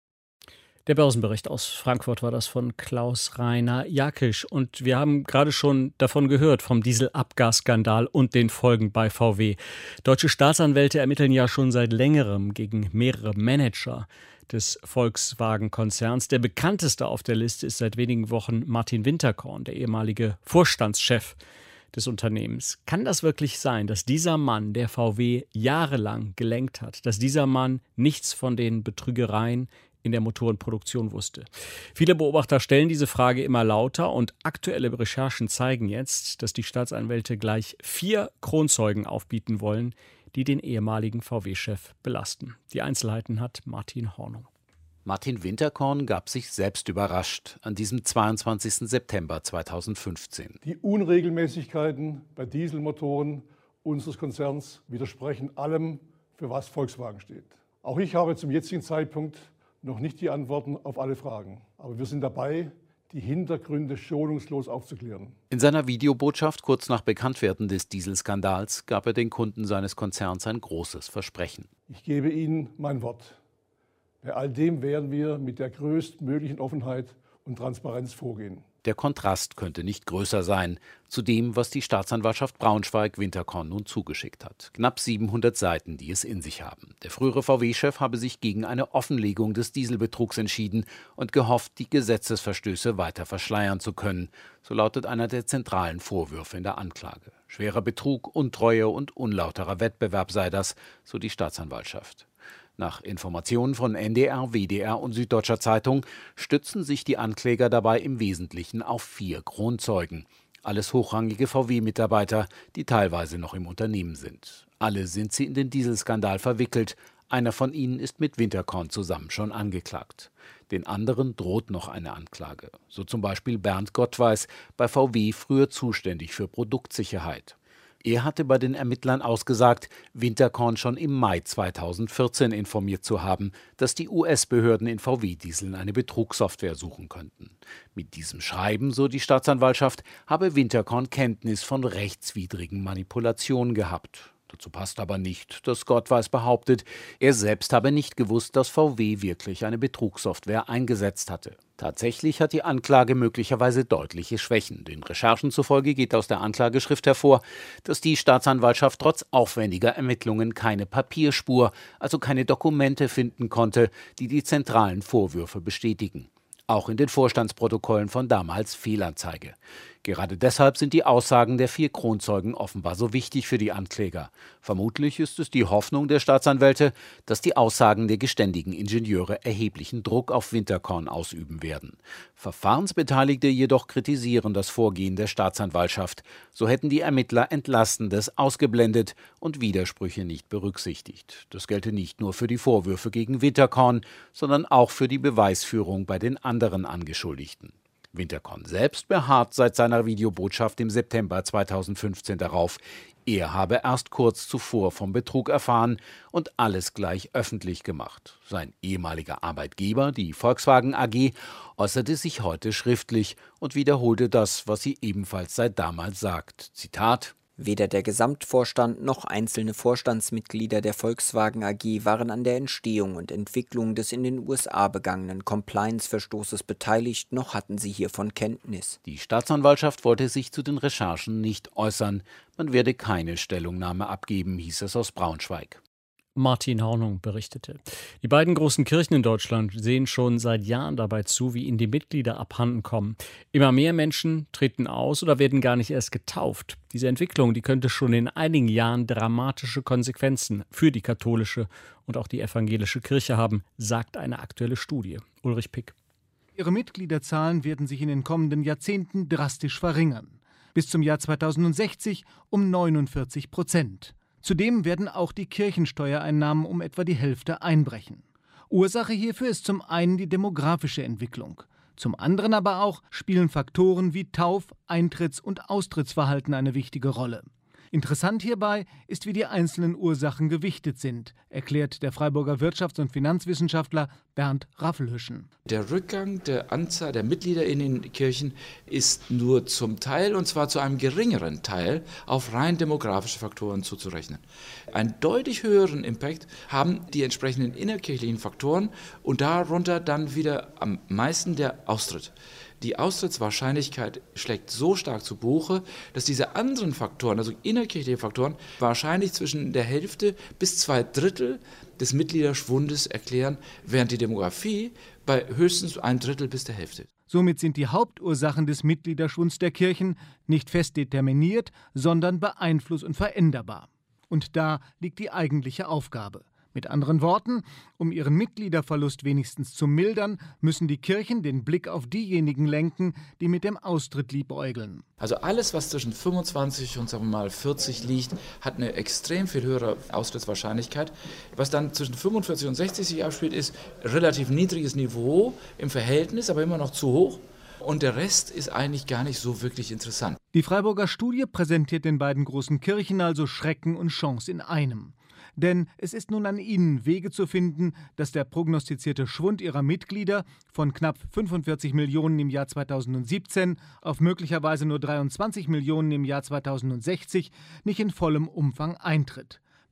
Der Börsenbericht aus Frankfurt war das von Klaus-Rainer Jackisch. Und wir haben gerade schon davon gehört, vom Dieselabgasskandal und den Folgen bei V W. Deutsche Staatsanwälte ermitteln ja schon seit längerem gegen mehrere Manager des Volkswagen-Konzerns. Der bekannteste auf der Liste ist seit wenigen Wochen Martin Winterkorn, der ehemalige Vorstandschef des Unternehmens. Kann das wirklich sein, dass dieser Mann, der V W jahrelang gelenkt hat, dass dieser Mann nichts von den Betrügereien in der Motorenproduktion wusste? Viele Beobachter stellen diese Frage immer lauter und aktuelle Recherchen zeigen jetzt, dass die Staatsanwälte gleich vier Kronzeugen aufbieten wollen, die den ehemaligen V W-Chef belasten. Die Einzelheiten hat Martin Hornung. Martin Winterkorn gab sich selbst überrascht an diesem zweiundzwanzigsten September zweitausendfünfzehn. Die Unregelmäßigkeiten bei Dieselmotoren unseres Konzerns widersprechen allem, für was Volkswagen steht. Auch ich habe zum jetzigen Zeitpunkt noch nicht die Antworten auf alle Fragen. Aber wir sind dabei, die Hintergründe schonungslos aufzuklären. In seiner Videobotschaft kurz nach Bekanntwerden des Dieselskandals gab er den Kunden seines Konzerns ein großes Versprechen. Ich gebe Ihnen mein Wort. Bei all dem werden wir mit der größtmöglichen Offenheit und Transparenz vorgehen. Der Kontrast könnte nicht größer sein zu dem, was die Staatsanwaltschaft Braunschweig-Winterkorn nun zugeschickt hat. Knapp siebenhundert Seiten, die es in sich haben. Der frühere V W-Chef habe sich gegen eine Offenlegung des Dieselbetrugs entschieden und gehofft, die Gesetzesverstöße weiter verschleiern zu können. So lautet einer der zentralen Vorwürfe in der Anklage. Schwerer Betrug, Untreue und unlauterer Wettbewerb sei das, so die Staatsanwaltschaft. Nach Informationen von N D R, W D R und Süddeutscher Zeitung stützen sich die Ankläger dabei im Wesentlichen auf vier Kronzeugen. Alles hochrangige V W-Mitarbeiter, die teilweise noch im Unternehmen sind. Alle sind sie in den Dieselskandal verwickelt. Einer von ihnen ist mit Winterkorn zusammen schon angeklagt. Den anderen droht noch eine Anklage. So zum Beispiel Bernd Gottweis, bei V W früher zuständig für Produktsicherheit. Er hatte bei den Ermittlern ausgesagt, Winterkorn schon im Mai zweitausendvierzehn informiert zu haben, dass die U S-Behörden in V W-Dieseln eine Betrugssoftware suchen könnten. Mit diesem Schreiben, so die Staatsanwaltschaft, habe Winterkorn Kenntnis von rechtswidrigen Manipulationen gehabt. Dazu passt aber nicht, dass Gottweis behauptet, er selbst habe nicht gewusst, dass V W wirklich eine Betrugssoftware eingesetzt hatte. Tatsächlich hat die Anklage möglicherweise deutliche Schwächen. Den Recherchen zufolge geht aus der Anklageschrift hervor, dass die Staatsanwaltschaft trotz aufwendiger Ermittlungen keine Papierspur, also keine Dokumente finden konnte, die die zentralen Vorwürfe bestätigen. Auch in den Vorstandsprotokollen von damals Fehlanzeige. Gerade deshalb sind die Aussagen der vier Kronzeugen offenbar so wichtig für die Ankläger. Vermutlich ist es die Hoffnung der Staatsanwälte, dass die Aussagen der geständigen Ingenieure erheblichen Druck auf Winterkorn ausüben werden. Verfahrensbeteiligte jedoch kritisieren das Vorgehen der Staatsanwaltschaft. So hätten die Ermittler Entlastendes ausgeblendet und Widersprüche nicht berücksichtigt. Das gelte nicht nur für die Vorwürfe gegen Winterkorn, sondern auch für die Beweisführung bei den anderen Angeschuldigten. Winterkorn selbst beharrt seit seiner Videobotschaft im September zweitausendfünfzehn darauf, er habe erst kurz zuvor vom Betrug erfahren und alles gleich öffentlich gemacht. Sein ehemaliger Arbeitgeber, die Volkswagen A G, äußerte sich heute schriftlich und wiederholte das, was sie ebenfalls seit damals sagt. Zitat: Weder der Gesamtvorstand noch einzelne Vorstandsmitglieder der Volkswagen A G waren an der Entstehung und Entwicklung des in den U S A begangenen Compliance-Verstoßes beteiligt, noch hatten sie hiervon Kenntnis. Die Staatsanwaltschaft wollte sich zu den Recherchen nicht äußern. Man werde keine Stellungnahme abgeben, hieß es aus Braunschweig. Martin Hornung berichtete. Die beiden großen Kirchen in Deutschland sehen schon seit Jahren dabei zu, wie ihnen die Mitglieder abhanden kommen. Immer mehr Menschen treten aus oder werden gar nicht erst getauft. Diese Entwicklung, die könnte schon in einigen Jahren dramatische Konsequenzen für die katholische und auch die evangelische Kirche haben, sagt eine aktuelle Studie. Ulrich Pick. Ihre Mitgliederzahlen werden sich in den kommenden Jahrzehnten drastisch verringern. Bis zum Jahr zweitausendsechzig um neunundvierzig Prozent. Zudem werden auch die Kirchensteuereinnahmen um etwa die Hälfte einbrechen. Ursache hierfür ist zum einen die demografische Entwicklung. Zum anderen aber auch spielen Faktoren wie Tauf-, Eintritts- und Austrittsverhalten eine wichtige Rolle. Interessant hierbei ist, wie die einzelnen Ursachen gewichtet sind, erklärt der Freiburger Wirtschafts- und Finanzwissenschaftler Bernd Raffelhüschen. Der Rückgang der Anzahl der Mitglieder in den Kirchen ist nur zum Teil, und zwar zu einem geringeren Teil, auf rein demografische Faktoren zuzurechnen. Einen deutlich höheren Impact haben die entsprechenden innerkirchlichen Faktoren und darunter dann wieder am meisten der Austritt. Die Austrittswahrscheinlichkeit schlägt so stark zu Buche, dass diese anderen Faktoren, also innerkirchliche Faktoren, wahrscheinlich zwischen der Hälfte bis zwei Drittel des Mitgliederschwundes erklären, während die Demografie bei höchstens ein Drittel bis der Hälfte. Somit sind die Hauptursachen des Mitgliederschwunds der Kirchen nicht fest determiniert, sondern beeinfluss- und veränderbar. Und da liegt die eigentliche Aufgabe. Mit anderen Worten, um ihren Mitgliederverlust wenigstens zu mildern, müssen die Kirchen den Blick auf diejenigen lenken, die mit dem Austritt liebäugeln. Also alles, was zwischen fünfundzwanzig und sagen wir mal vierzig liegt, hat eine extrem viel höhere Austrittswahrscheinlichkeit. Was dann zwischen fünfundvierzig und sechzig sich abspielt, ist relativ niedriges Niveau im Verhältnis, aber immer noch zu hoch. Und der Rest ist eigentlich gar nicht so wirklich interessant. Die Freiburger Studie präsentiert den beiden großen Kirchen also Schrecken und Chance in einem. Denn es ist nun an ihnen, Wege zu finden, dass der prognostizierte Schwund ihrer Mitglieder von knapp fünfundvierzig Millionen im Jahr zweitausendsiebzehn auf möglicherweise nur dreiundzwanzig Millionen im Jahr zweitausendsechzig nicht in vollem Umfang eintritt.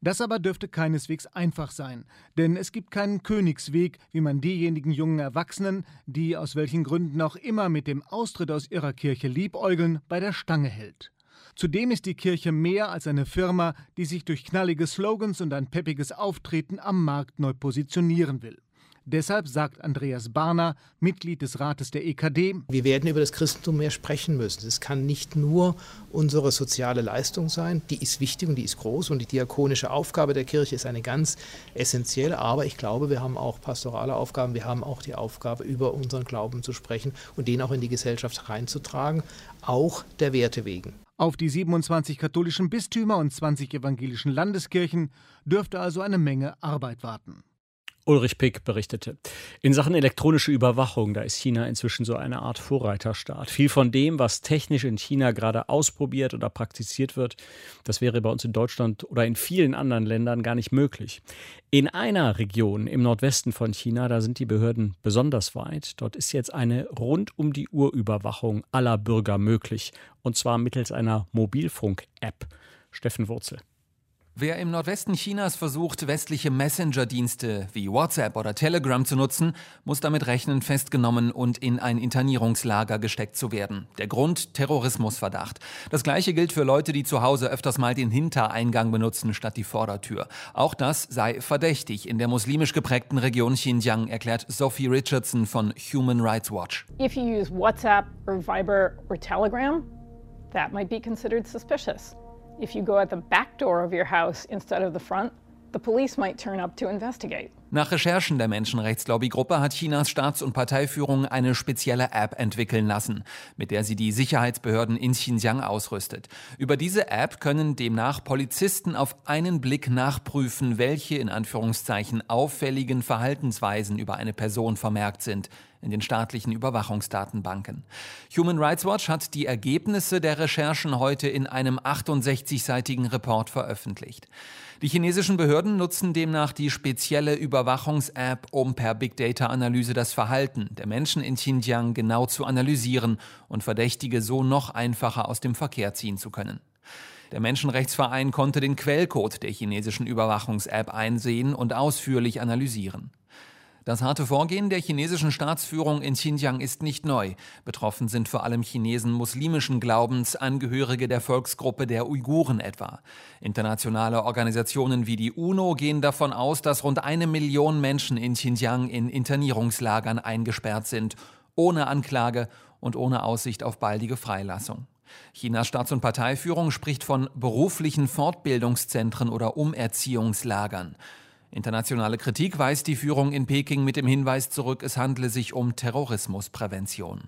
Das aber dürfte keineswegs einfach sein, denn es gibt keinen Königsweg, wie man diejenigen jungen Erwachsenen, die aus welchen Gründen auch immer mit dem Austritt aus ihrer Kirche liebäugeln, bei der Stange hält. Zudem ist die Kirche mehr als eine Firma, die sich durch knallige Slogans und ein peppiges Auftreten am Markt neu positionieren will. Deshalb sagt Andreas Barner, Mitglied des Rates der E K D: Wir werden über das Christentum mehr sprechen müssen. Es kann nicht nur unsere soziale Leistung sein, die ist wichtig und die ist groß und die diakonische Aufgabe der Kirche ist eine ganz essentielle, aber ich glaube, wir haben auch pastorale Aufgaben, wir haben auch die Aufgabe, über unseren Glauben zu sprechen und den auch in die Gesellschaft reinzutragen, auch der Werte wegen. Auf die siebenundzwanzig katholischen Bistümer und zwanzig evangelischen Landeskirchen dürfte also eine Menge Arbeit warten. Ulrich Pick berichtete. In Sachen elektronische Überwachung, da ist China inzwischen so eine Art Vorreiterstaat. Viel von dem, was technisch in China gerade ausprobiert oder praktiziert wird, das wäre bei uns in Deutschland oder in vielen anderen Ländern gar nicht möglich. In einer Region im Nordwesten von China, da sind die Behörden besonders weit. Dort ist jetzt eine Rund-um-die-Uhr-Überwachung aller Bürger möglich. Und zwar mittels einer Mobilfunk-App. Steffen Wurzel. Wer im Nordwesten Chinas versucht, westliche Messenger-Dienste wie WhatsApp oder Telegram zu nutzen, muss damit rechnen, festgenommen und in ein Internierungslager gesteckt zu werden. Der Grund: Terrorismusverdacht. Das Gleiche gilt für Leute, die zu Hause öfters mal den Hintereingang benutzen statt die Vordertür. Auch das sei verdächtig in der muslimisch geprägten Region Xinjiang, erklärt Sophie Richardson von Human Rights Watch. If you use WhatsApp or Viber or Telegram, that might be considered suspicious. If you go at the back door of your house instead of the front, the police might turn up to investigate. Nach Recherchen der Menschenrechtslobbygruppe hat Chinas Staats- und Parteiführung eine spezielle App entwickeln lassen, mit der sie die Sicherheitsbehörden in Xinjiang ausrüstet. Über diese App können demnach Polizisten auf einen Blick nachprüfen, welche in Anführungszeichen auffälligen Verhaltensweisen über eine Person vermerkt sind in den staatlichen Überwachungsdatenbanken. Human Rights Watch hat die Ergebnisse der Recherchen heute in einem achtundsechzigseitigen Report veröffentlicht. Die chinesischen Behörden nutzen demnach die spezielle Überwachungs-App, um per Big-Data-Analyse das Verhalten der Menschen in Xinjiang genau zu analysieren und Verdächtige so noch einfacher aus dem Verkehr ziehen zu können. Der Menschenrechtsverein konnte den Quellcode der chinesischen Überwachungs-App einsehen und ausführlich analysieren. Das harte Vorgehen der chinesischen Staatsführung in Xinjiang ist nicht neu. Betroffen sind vor allem Chinesen muslimischen Glaubens, Angehörige der Volksgruppe der Uiguren etwa. Internationale Organisationen wie die UNO gehen davon aus, dass rund eine Million Menschen in Xinjiang in Internierungslagern eingesperrt sind, ohne Anklage und ohne Aussicht auf baldige Freilassung. Chinas Staats- und Parteiführung spricht von beruflichen Fortbildungszentren oder Umerziehungslagern. Internationale Kritik weist die Führung in Peking mit dem Hinweis zurück, es handle sich um Terrorismusprävention.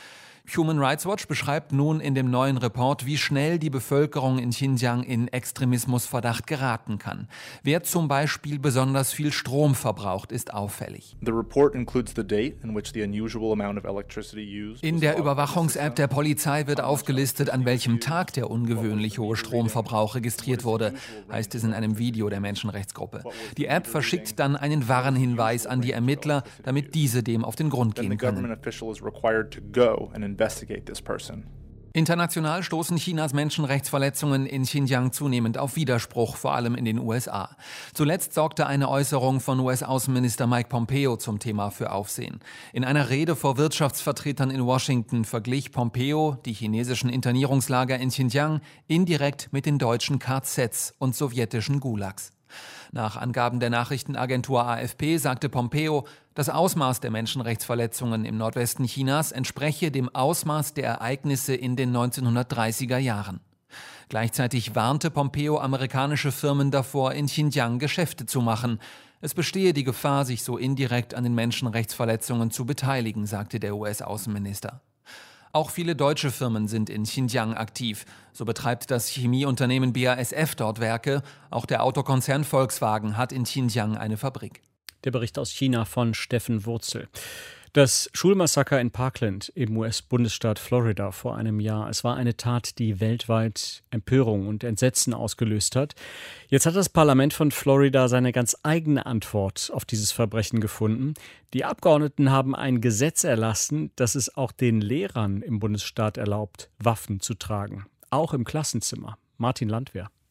Human Rights Watch beschreibt nun in dem neuen Report, wie schnell die Bevölkerung in Xinjiang in Extremismusverdacht geraten kann. Wer zum Beispiel besonders viel Strom verbraucht, ist auffällig. In der Überwachungs-App der Polizei wird aufgelistet, an welchem Tag der ungewöhnlich hohe Stromverbrauch registriert wurde, heißt es in einem Video der Menschenrechtsgruppe. Die App verschickt dann einen Warnhinweis an die Ermittler, damit diese dem auf den Grund gehen können. International stoßen Chinas Menschenrechtsverletzungen in Xinjiang zunehmend auf Widerspruch, vor allem in den U S A. Zuletzt sorgte eine Äußerung von U S-Außenminister Mike Pompeo zum Thema für Aufsehen. In einer Rede vor Wirtschaftsvertretern in Washington verglich Pompeo die chinesischen Internierungslager in Xinjiang indirekt mit den deutschen K Zs und sowjetischen Gulags. Nach Angaben der Nachrichtenagentur A F P sagte Pompeo, das Ausmaß der Menschenrechtsverletzungen im Nordwesten Chinas entspreche dem Ausmaß der Ereignisse in den neunzehnhundertdreißiger Jahren. Gleichzeitig warnte Pompeo amerikanische Firmen davor, in Xinjiang Geschäfte zu machen. Es bestehe die Gefahr, sich so indirekt an den Menschenrechtsverletzungen zu beteiligen, sagte der U S-Außenminister. Auch viele deutsche Firmen sind in Xinjiang aktiv. So betreibt das Chemieunternehmen B A S F dort Werke. Auch der Autokonzern Volkswagen hat in Xinjiang eine Fabrik. Der Bericht aus China von Steffen Wurzel. Das Schulmassaker in Parkland im U S-Bundesstaat Florida vor einem Jahr. Es war eine Tat, die weltweit Empörung und Entsetzen ausgelöst hat. Jetzt hat das Parlament von Florida seine ganz eigene Antwort auf dieses Verbrechen gefunden. Die Abgeordneten haben ein Gesetz erlassen, das es auch den Lehrern im Bundesstaat erlaubt, Waffen zu tragen. Auch im Klassenzimmer. Martin Landwehr.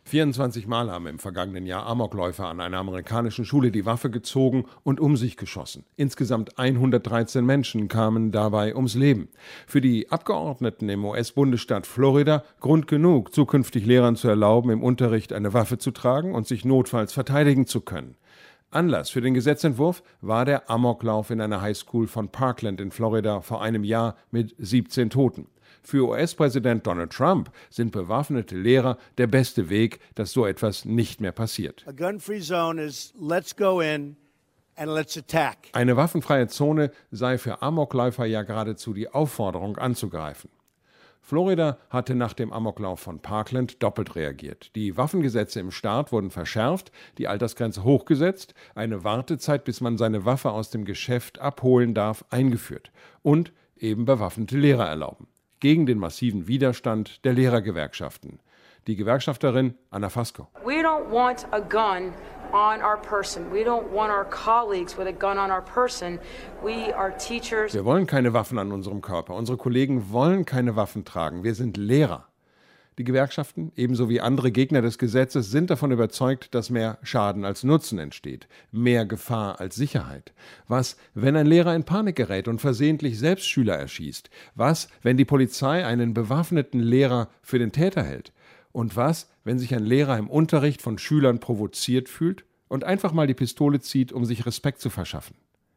vierundzwanzig Mal haben im vergangenen Jahr Amokläufer an einer amerikanischen Schule die Waffe gezogen und um sich geschossen. Insgesamt hundertdreizehn Menschen kamen dabei ums Leben. Für die Abgeordneten im U S-Bundesstaat Florida Grund genug, zukünftig Lehrern zu erlauben, im Unterricht eine Waffe zu tragen und sich notfalls verteidigen zu können. Anlass für den Gesetzentwurf war der Amoklauf in einer Highschool von Parkland in Florida vor einem Jahr mit siebzehn Toten. Für U S-Präsident Donald Trump sind bewaffnete Lehrer der beste Weg, dass so etwas nicht mehr passiert. A gun-free zone is let's go in and let's attack. Eine waffenfreie Zone sei für Amokläufer ja geradezu die Aufforderung anzugreifen. Florida hatte nach dem Amoklauf von Parkland doppelt reagiert. Die Waffengesetze im Staat wurden verschärft, die Altersgrenze hochgesetzt, eine Wartezeit, bis man seine Waffe aus dem Geschäft abholen darf, eingeführt und eben bewaffnete Lehrer erlauben. Gegen den massiven Widerstand der Lehrergewerkschaften. Die Gewerkschafterin Anna Fasco. We don't want a gun on our person. We don't want our colleagues with a gun on our person. We are teachers. Wir wollen keine Waffen an unserem Körper. Unsere Kollegen wollen keine Waffen tragen. Wir sind Lehrer. Die Gewerkschaften, ebenso wie andere Gegner des Gesetzes, sind davon überzeugt, dass mehr Schaden als Nutzen entsteht, mehr Gefahr als Sicherheit. Was, wenn ein Lehrer in Panik gerät und versehentlich selbst Schüler erschießt? Was, wenn die Polizei einen bewaffneten Lehrer für den Täter hält? Und was, wenn sich ein Lehrer im Unterricht von Schülern provoziert fühlt und einfach mal die Pistole zieht, um sich Respekt zu verschaffen?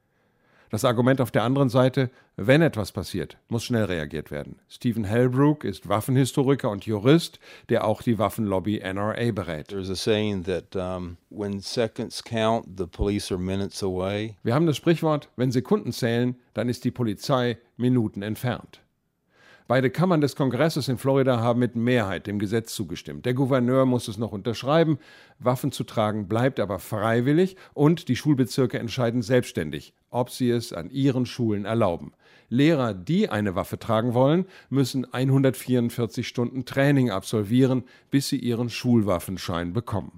Das Argument auf der anderen Seite, wenn etwas passiert, muss schnell reagiert werden. Stephen Hellbrook ist Waffenhistoriker und Jurist, der auch die Waffenlobby N R A berät. There's a saying that um, when seconds count, the police are minutes away. Wir haben das Sprichwort, wenn Sekunden zählen, dann ist die Polizei Minuten entfernt. Beide Kammern des Kongresses in Florida haben mit Mehrheit dem Gesetz zugestimmt. Der Gouverneur muss es noch unterschreiben. Waffen zu tragen bleibt aber freiwillig und die Schulbezirke entscheiden selbstständig, ob sie es an ihren Schulen erlauben. Lehrer, die eine Waffe tragen wollen, müssen hundertvierundvierzig Stunden Training absolvieren, bis sie ihren Schulwaffenschein bekommen.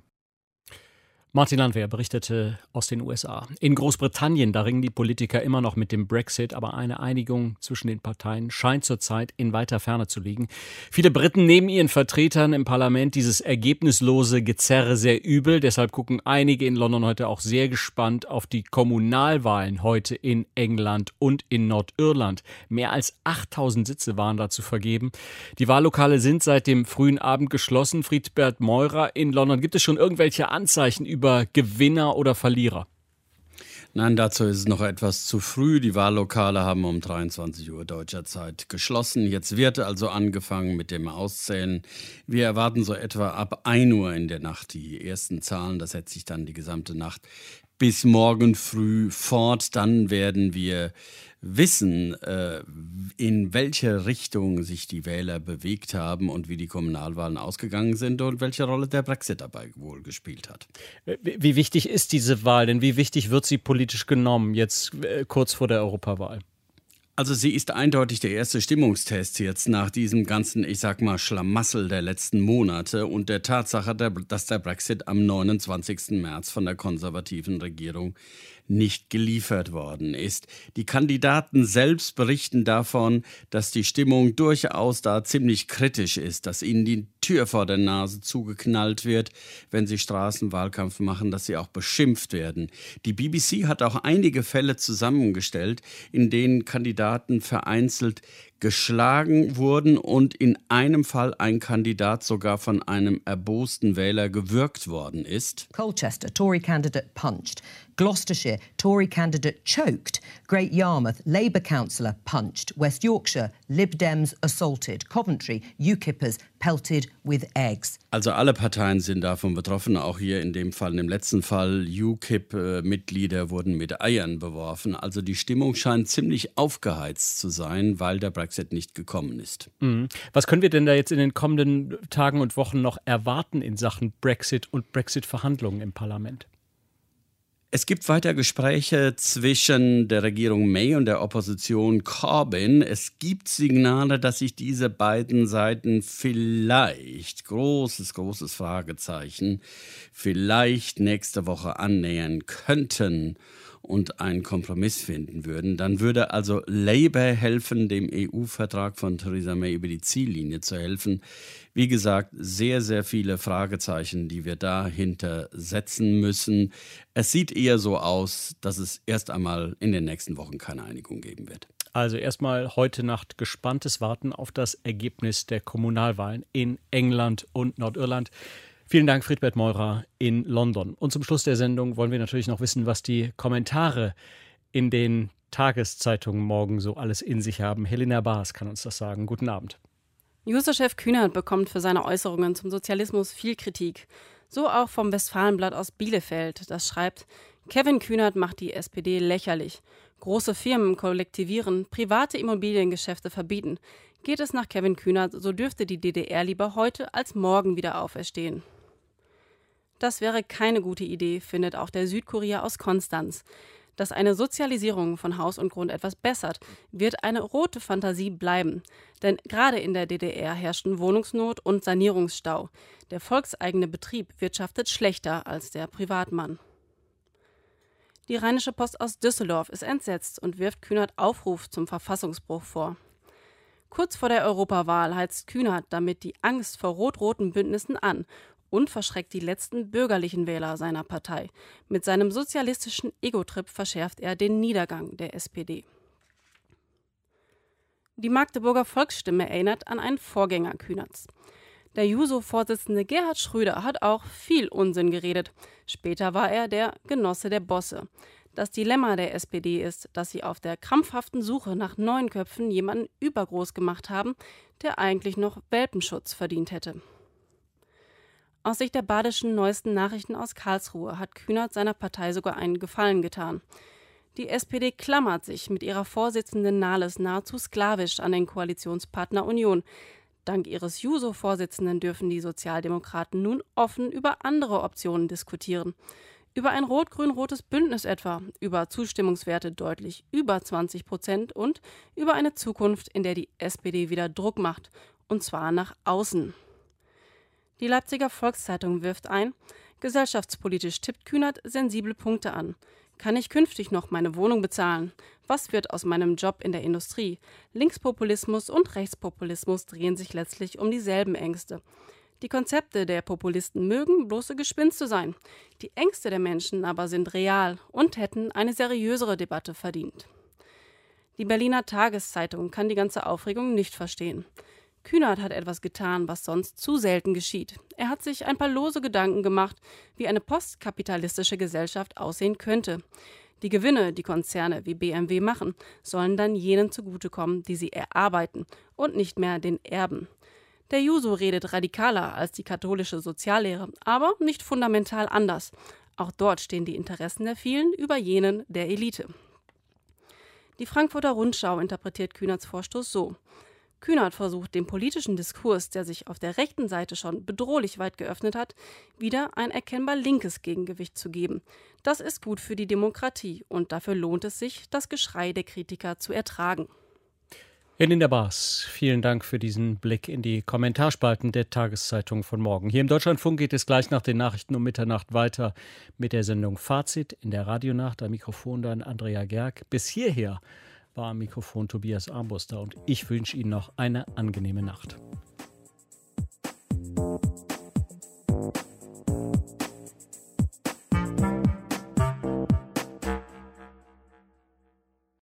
Martin Landwehr berichtete aus den U S A. In Großbritannien, da ringen die Politiker immer noch mit dem Brexit, aber eine Einigung zwischen den Parteien scheint zurzeit in weiter Ferne zu liegen. Viele Briten nehmen ihren Vertretern im Parlament dieses ergebnislose Gezerre sehr übel. Deshalb gucken einige in London heute auch sehr gespannt auf die Kommunalwahlen heute in England und in Nordirland. Mehr als achttausend Sitze waren dazu vergeben. Die Wahllokale sind seit dem frühen Abend geschlossen. Friedbert Meurer, in London, gibt es schon irgendwelche Anzeichen über Über Gewinner oder Verlierer? Nein, dazu ist es noch etwas zu früh. Die Wahllokale haben um dreiundzwanzig Uhr deutscher Zeit geschlossen. Jetzt wird also angefangen mit dem Auszählen. Wir erwarten so etwa ab ein Uhr in der Nacht die ersten Zahlen. Das setzt sich dann die gesamte Nacht bis morgen früh fort. Dann werden wir wissen, in welche Richtung sich die Wähler bewegt haben und wie die Kommunalwahlen ausgegangen sind und welche Rolle der Brexit dabei wohl gespielt hat. Wie wichtig ist diese Wahl denn? Wie wichtig wird sie politisch genommen, jetzt kurz vor der Europawahl? Also sie ist eindeutig der erste Stimmungstest jetzt nach diesem ganzen, ich sag mal, Schlamassel der letzten Monate und der Tatsache, dass der Brexit am neunundzwanzigsten März von der konservativen Regierung nicht geliefert worden ist. Die Kandidaten selbst berichten davon, dass die Stimmung durchaus da ziemlich kritisch ist, dass ihnen die Tür vor der Nase zugeknallt wird, wenn sie Straßenwahlkampf machen, dass sie auch beschimpft werden. Die B B C hat auch einige Fälle zusammengestellt, in denen Kandidaten vereinzelt geschlagen wurden und in einem Fall ein Kandidat sogar von einem erbosten Wähler gewürgt worden ist. Colchester, Tory candidate punched. Gloucestershire, Tory candidate choked. Great Yarmouth, Labour councillor punched. West Yorkshire, Lib Dems assaulted. Coventry, UKIPers pelted with eggs. Also alle Parteien sind davon betroffen, auch hier in dem Fall, in dem letzten Fall, U K I P-Mitglieder wurden mit Eiern beworfen. Also die Stimmung scheint ziemlich aufgeheizt zu sein, weil der Brexit nicht gekommen ist. Mhm. Was können wir denn da jetzt in den kommenden Tagen und Wochen noch erwarten in Sachen Brexit und Brexit-Verhandlungen im Parlament? Es gibt weiter Gespräche zwischen der Regierung May und der Opposition Corbyn. Es gibt Signale, dass sich diese beiden Seiten vielleicht, großes, großes Fragezeichen, vielleicht nächste Woche annähern könnten. und einen Kompromiss finden würden, dann würde also Labour helfen, dem E U-Vertrag von Theresa May über die Ziellinie zu helfen. Wie gesagt, sehr, sehr viele Fragezeichen, die wir dahinter setzen müssen. Es sieht eher so aus, dass es erst einmal in den nächsten Wochen keine Einigung geben wird. Also erstmal heute Nacht gespanntes Warten auf das Ergebnis der Kommunalwahlen in England und Nordirland. Vielen Dank, Friedbert Meurer in London. Und zum Schluss der Sendung wollen wir natürlich noch wissen, was die Kommentare in den Tageszeitungen morgen so alles in sich haben. Helena Baas kann uns das sagen. Guten Abend. Juso-Chef Kühnert bekommt für seine Äußerungen zum Sozialismus viel Kritik. So auch vom Westfalenblatt aus Bielefeld. Das schreibt: Kevin Kühnert macht die S P D lächerlich. Große Firmen kollektivieren, private Immobiliengeschäfte verbieten. Geht es nach Kevin Kühnert, so dürfte die D D R lieber heute als morgen wieder auferstehen. Das wäre keine gute Idee, findet auch der Südkurier aus Konstanz. Dass eine Sozialisierung von Haus und Grund etwas bessert, wird eine rote Fantasie bleiben. Denn gerade in der D D R herrschten Wohnungsnot und Sanierungsstau. Der volkseigene Betrieb wirtschaftet schlechter als der Privatmann. Die Rheinische Post aus Düsseldorf ist entsetzt und wirft Kühnert Aufruf zum Verfassungsbruch vor. Kurz vor der Europawahl heizt Kühnert damit die Angst vor rot-roten Bündnissen an und verschreckt die letzten bürgerlichen Wähler seiner Partei. Mit seinem sozialistischen Ego-Trip verschärft er den Niedergang der S P D. Die Magdeburger Volksstimme erinnert an einen Vorgänger Kühnerts. Der Juso-Vorsitzende Gerhard Schröder hat auch viel Unsinn geredet. Später war er der Genosse der Bosse. Das Dilemma der S P D ist, dass sie auf der krampfhaften Suche nach neuen Köpfen jemanden übergroß gemacht haben, der eigentlich noch Welpenschutz verdient hätte. Aus Sicht der badischen Neuesten Nachrichten aus Karlsruhe hat Kühnert seiner Partei sogar einen Gefallen getan. Die S P D klammert sich mit ihrer Vorsitzenden Nahles nahezu sklavisch an den Koalitionspartner Union. Dank ihres Juso-Vorsitzenden dürfen die Sozialdemokraten nun offen über andere Optionen diskutieren. Über ein rot-grün-rotes Bündnis etwa, über Zustimmungswerte deutlich über zwanzig Prozent und über eine Zukunft, in der die S P D wieder Druck macht, und zwar nach außen. Die Leipziger Volkszeitung wirft ein: Gesellschaftspolitisch tippt Kühnert sensible Punkte an. Kann ich künftig noch meine Wohnung bezahlen? Was wird aus meinem Job in der Industrie? Linkspopulismus und Rechtspopulismus drehen sich letztlich um dieselben Ängste. Die Konzepte der Populisten mögen bloße Gespinste sein. Die Ängste der Menschen aber sind real und hätten eine seriösere Debatte verdient. Die Berliner Tageszeitung kann die ganze Aufregung nicht verstehen. Kühnert hat etwas getan, was sonst zu selten geschieht. Er hat sich ein paar lose Gedanken gemacht, wie eine postkapitalistische Gesellschaft aussehen könnte. Die Gewinne, die Konzerne wie B M W machen, sollen dann jenen zugutekommen, die sie erarbeiten und nicht mehr den Erben. Der Juso redet radikaler als die katholische Soziallehre, aber nicht fundamental anders. Auch dort stehen die Interessen der vielen über jenen der Elite. Die Frankfurter Rundschau interpretiert Kühnerts Vorstoß so: Kühnert versucht, dem politischen Diskurs, der sich auf der rechten Seite schon bedrohlich weit geöffnet hat, wieder ein erkennbar linkes Gegengewicht zu geben. Das ist gut für die Demokratie und dafür lohnt es sich, das Geschrei der Kritiker zu ertragen. Helena Baas, vielen Dank für diesen Blick in die Kommentarspalten der Tageszeitung von morgen. Hier im Deutschlandfunk geht es gleich nach den Nachrichten um Mitternacht weiter mit der Sendung Fazit in der Radionacht. Am Mikrofon dann Andrea Gerg. Bis hierher war am Mikrofon Tobias Armbruster und ich wünsche Ihnen noch eine angenehme Nacht.